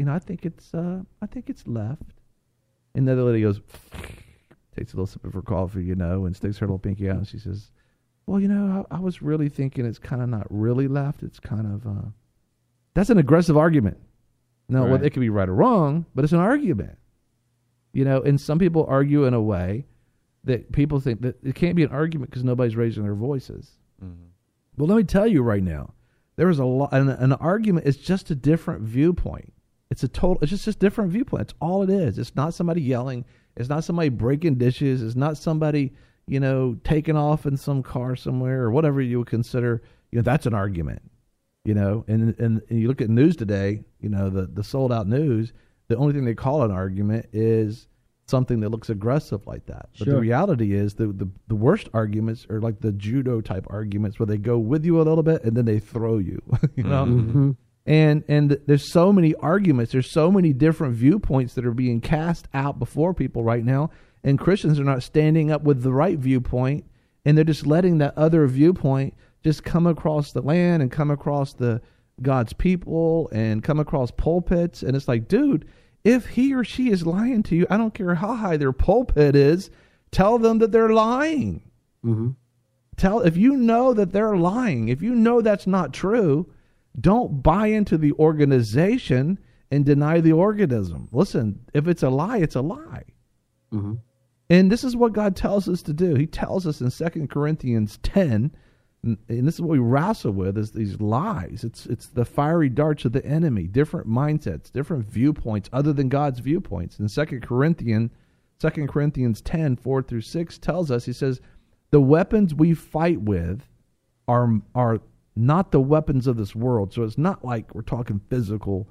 left. And the other lady goes, takes a little sip of her coffee, and sticks her little pinky out, and she says, well, I was really thinking it's kind of not really left. It's kind of, that's an aggressive argument. No, well, it could be right or wrong, but it's an argument. And some people argue in a way that people think that it can't be an argument because nobody's raising their voices. Mm-hmm. Well, let me tell you right now, there is a lot, an argument is just a different viewpoint. It's just a different viewpoint. It's all it is. It's not somebody yelling. It's not somebody breaking dishes. It's not somebody, taking off in some car somewhere or whatever you would consider, that's an argument, and you look at news today, the sold out news, the only thing they call an argument is something that looks aggressive like that. But the Sure. reality is the worst arguments are like the judo type arguments where they go with you a little bit and then they throw you. You know? Mm-hmm. And there's so many arguments, there's so many different viewpoints that are being cast out before people right now, and Christians are not standing up with the right viewpoint, and they're just letting that other viewpoint just come across the land and come across the God's people and come across pulpits. And it's like, dude, if he or she is lying to you, I don't care how high their pulpit is, tell them that they're lying. Mm-hmm. If you know that they're lying, if you know that's not true, don't buy into the organization and deny the organism. Listen, if it's a lie, it's a lie. Mm-hmm. And this is what God tells us to do. He tells us in 2 Corinthians 10, and this is what we wrestle with, is these lies. It's the fiery darts of the enemy, different mindsets, different viewpoints other than God's viewpoints. In 2 Corinthians 10, 4 through 6 tells us, he says, the weapons we fight with are not the weapons of this world. So it's not like we're talking physical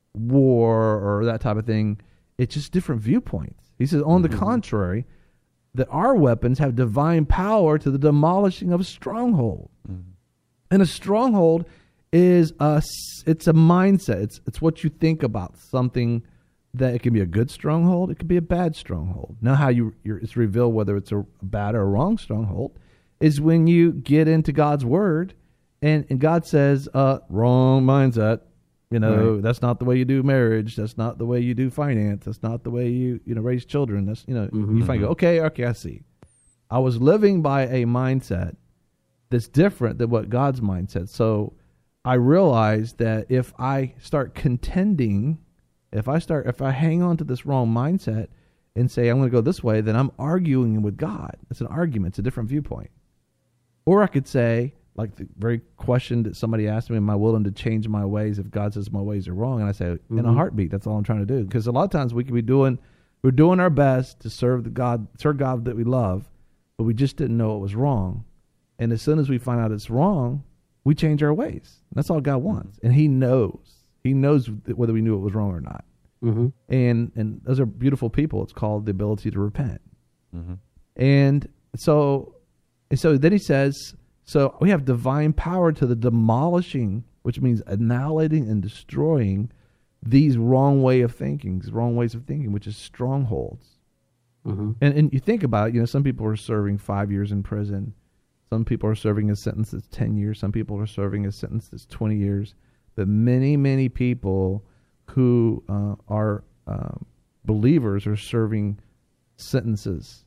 war or that type of thing. It's just different viewpoints. He says, on the contrary, that our weapons have divine power to the demolishing of a stronghold. Mm-hmm. And a stronghold is it's a mindset. It's what you think about something, that it can be a good stronghold. It can be a bad stronghold. Now how it's revealed whether it's a bad or a wrong stronghold is when you get into God's word and God says, wrong mindset. You know, right. That's not the way you do marriage. That's not the way you do finance. That's not the way you raise children. That's, you finally go, okay, I see. I was living by a mindset that's different than what God's mindset. So I realized that if I start contending, if I hang on to this wrong mindset and say, I'm going to go this way, then I'm arguing with God. It's an argument. It's a different viewpoint. Or I could say, like the very question that somebody asked me, am I willing to change my ways if God says my ways are wrong? And I say, in a heartbeat, that's all I'm trying to do. Because a lot of times we could be doing our best to serve God that we love, but we just didn't know it was wrong. And as soon as we find out it's wrong, we change our ways. That's all God wants. And he knows whether we knew it was wrong or not. Mm-hmm. And those are beautiful people. It's called the ability to repent. Mm-hmm. And so then he says, so we have divine power to the demolishing, which means annihilating and destroying these wrong ways of thinking, which is strongholds. Mm-hmm. And you think about it, some people are serving 5 years in prison. Some people are serving a sentence that's 10 years. Some people are serving a sentence that's 20 years. But many, many people who are believers are serving sentences.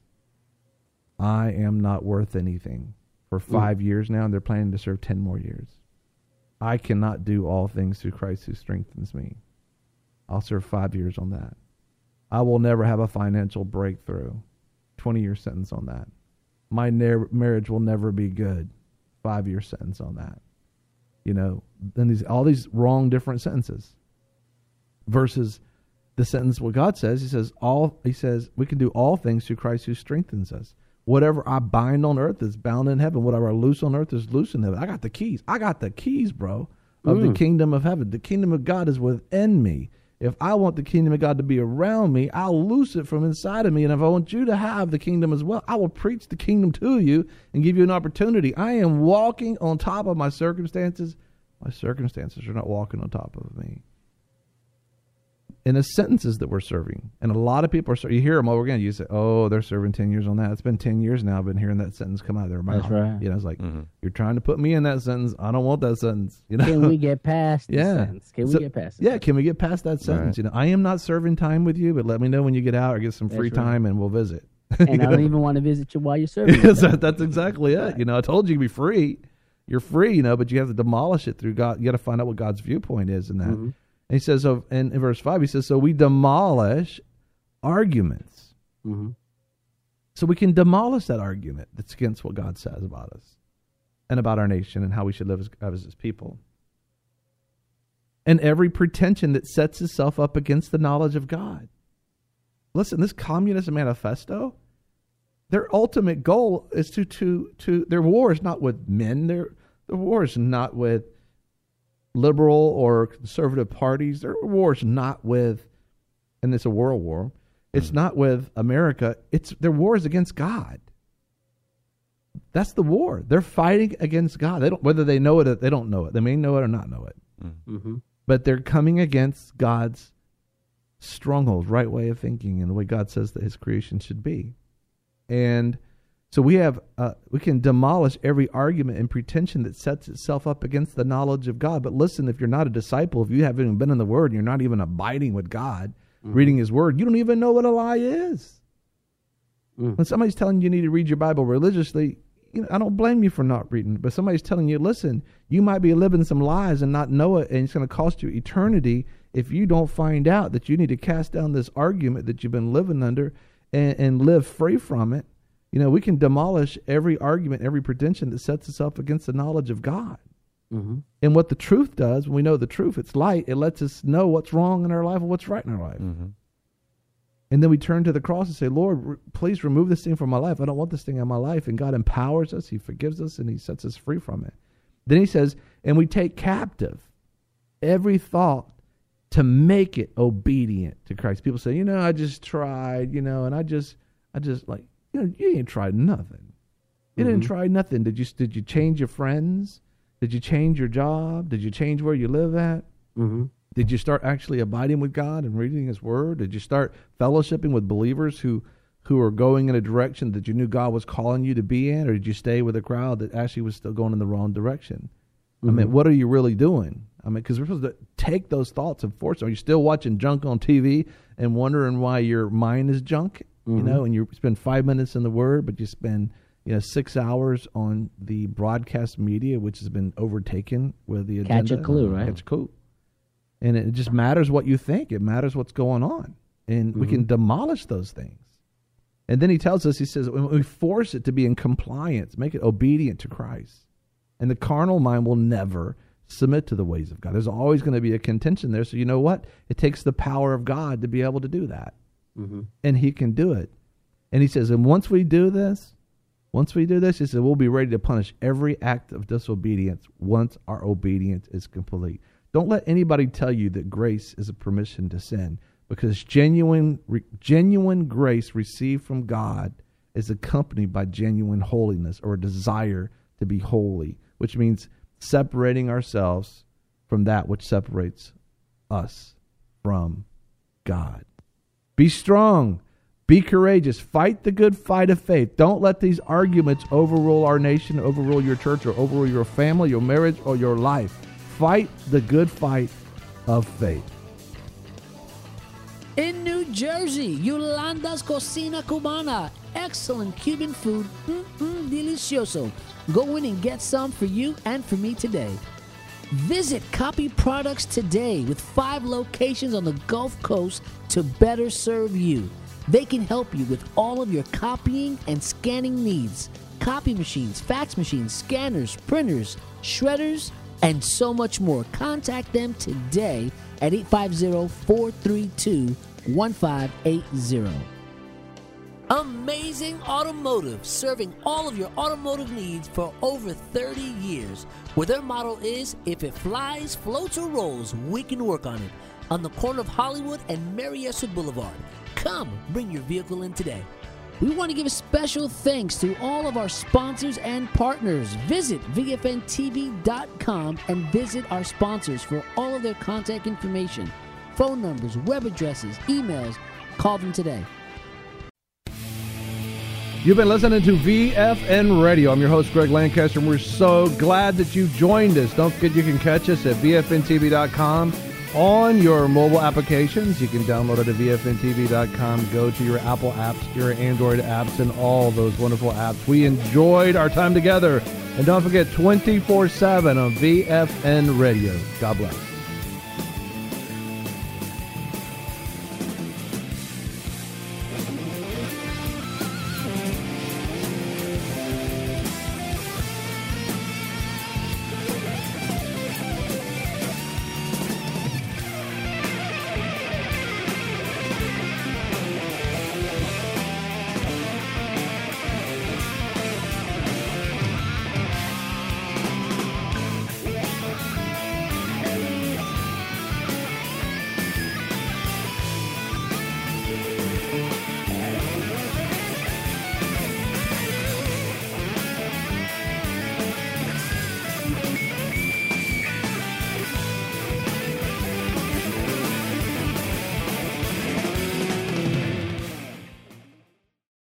I am not worth anything. For 5 years now, and they're planning to serve 10 more years. I cannot do all things through Christ who strengthens me. I'll serve 5 years on that. I will never have a financial breakthrough. 20-year sentence on that. My marriage will never be good. 5-year sentence on that. Then all these wrong different sentences. Versus the sentence what God says, he says we can do all things through Christ who strengthens us. Whatever I bind on earth is bound in heaven. Whatever I loose on earth is loose in heaven. I got the keys, bro, of the kingdom of heaven. The kingdom of God is within me. If I want the kingdom of God to be around me, I'll loose it from inside of me. And if I want you to have the kingdom as well, I will preach the kingdom to you and give you an opportunity. I am walking on top of my circumstances. My circumstances are not walking on top of me. In the sentences that we're serving. And a lot of people you hear them over again. You say, oh, they're serving 10 years on that. It's been 10 years now. I've been hearing that sentence come out of their mouth. That's right. It's like, you're trying to put me in that sentence. I don't want that sentence. Can we get past the sentence? Can we get past it? Yeah, can we get past that sentence? Right. I am not serving time with you, but let me know when you get out or get some free time and we'll visit. And I don't even want to visit you while you're serving. That's exactly it. I told you to be free. You're free, but you have to demolish it through God. You got to find out what God's viewpoint is in that. Mm-hmm. And he says, in verse 5, he says, so we demolish arguments. Mm-hmm. So we can demolish that argument that's against what God says about us and about our nation and how we should live as his people. And every pretension that sets itself up against the knowledge of God. Listen, this Communist Manifesto, their ultimate goal is to their war is not with men. Their war is not with liberal or conservative parties. Their war is not with and it's a world war. It's not with America. Their war is against God. That's the war. They're fighting against God. They don't, whether they know it or they don't know it. They may know it or not know it. Mm-hmm. But they're coming against God's strongholds, right way of thinking, and the way God says that his creation should be. And so we can demolish every argument and pretension that sets itself up against the knowledge of God. But listen, if you're not a disciple, if you haven't even been in the Word, and you're not even abiding with God, reading his Word, you don't even know what a lie is. When somebody's telling you need to read your Bible religiously, I don't blame you for not reading, but somebody's telling you, listen, you might be living some lies and not know it, and it's going to cost you eternity if you don't find out that you need to cast down this argument that you've been living under and live free from it. We can demolish every argument, every pretension that sets us up against the knowledge of God. And what the truth does, when we know the truth, it's light. It lets us know what's wrong in our life and what's right in our life. And then we turn to the cross and say, Lord, please remove this thing from my life. I don't want this thing in my life. And God empowers us. He forgives us, and he sets us free from it. Then he says, and we take captive every thought to make it obedient to Christ. People say, I just tried, and I just like, you ain't tried nothing. You didn't try nothing. Did you change your friends? Did you change your job? Did you change where you live at? Did you start actually abiding with God and reading his word? Did you start fellowshipping with believers who are going in a direction that you knew God was calling you to be in? Or did you stay with a crowd that actually was still going in the wrong direction? I mean, what are you really doing? I mean, because we're supposed to take those thoughts and force them. Are you still watching junk on TV and wondering why your mind is junk? And you spend 5 minutes in the word, but you spend 6 hours on the broadcast media, which has been overtaken with the agenda. Catch a clue, right? Catch a clue. And it just matters what you think. It matters what's going on. And we can demolish those things. And then he tells us, he says, when we force it to be in compliance, make it obedient to Christ. And the carnal mind will never submit to the ways of God. There's always going to be a contention there. So you know what? It takes the power of God to be able to do that. And he can do it. And he says, and once we do this, he said, we'll be ready to punish every act of disobedience once our obedience is complete. Don't let anybody tell you that grace is a permission to sin, because genuine grace received from God is accompanied by genuine holiness, or a desire to be holy, which means separating ourselves from that which separates us from God. Be strong. Be courageous. Fight the good fight of faith. Don't let these arguments overrule our nation, overrule your church, or overrule your family, your marriage, or your life. Fight the good fight of faith. In New Jersey, Yolanda's Cocina Cubana. Excellent Cuban food. Delicioso. Go in and get some for you and for me today. Visit Copy Products today with 5 locations on the Gulf Coast to better serve you. They can help you with all of your copying and scanning needs. Copy machines, fax machines, scanners, printers, shredders, and so much more. Contact them today at 850-432-1580. Amazing Automotive, serving all of your automotive needs for over 30 years. Where their motto is, if it flies, floats, or rolls, we can work on it. On the corner of Hollywood and Mary Esther Boulevard. Come, bring your vehicle in today. We want to give a special thanks to all of our sponsors and partners. Visit VFNTV.com and visit our sponsors for all of their contact information, phone numbers, web addresses, emails. Call them today. You've been listening to VFN Radio. I'm your host, Greg Lancaster, and we're so glad that you joined us. Don't forget you can catch us at VFNTV.com on your mobile applications. You can download it at VFNTV.com. Go to your Apple apps, your Android apps, and all those wonderful apps. We enjoyed our time together. And don't forget, 24/7 on VFN Radio. God bless.